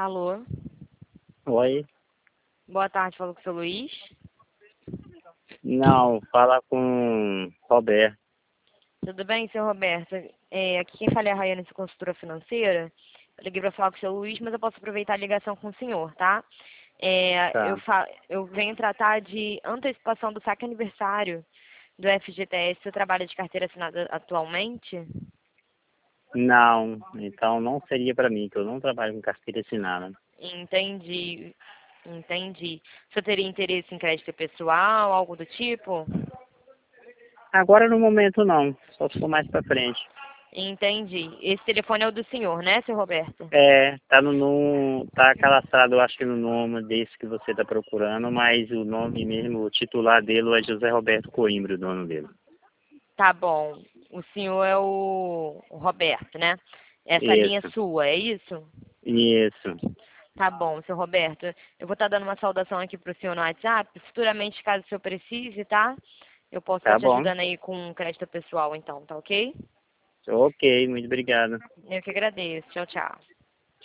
Alô? Oi? Boa tarde, falou com o seu Luiz? Não, fala com Roberto. Tudo bem, seu Roberto? Aqui quem fala é a Rayane de Consultora Financeira. Eu liguei para falar com o seu Luiz, mas eu posso aproveitar a ligação com o senhor, tá? Tá. Eu venho tratar de antecipação do saque aniversário do FGTS. Você trabalha de carteira assinada atualmente? Não, então não seria para mim, que eu não trabalho com carteira assinada. Entendi, entendi. Você teria interesse em crédito pessoal, algo do tipo? Agora no momento não, só se for mais para frente. Entendi. Esse telefone é o do senhor, né, seu Roberto? Tá cadastrado, eu acho que no nome desse que você está procurando, mas o nome mesmo, o titular dele é José Roberto Coimbra, o dono dele. Tá bom. O senhor é o Roberto, né? Essa linha é Isso, sua, é isso? isso. Tá bom, seu Roberto. Eu vou estar dando uma saudação aqui pro senhor no WhatsApp. Futuramente, caso o senhor precise, tá? Eu posso estar Tá te bom. ajudando aí com um crédito pessoal, então, tá ok? Ok, muito obrigado. Eu que agradeço. Tchau, tchau.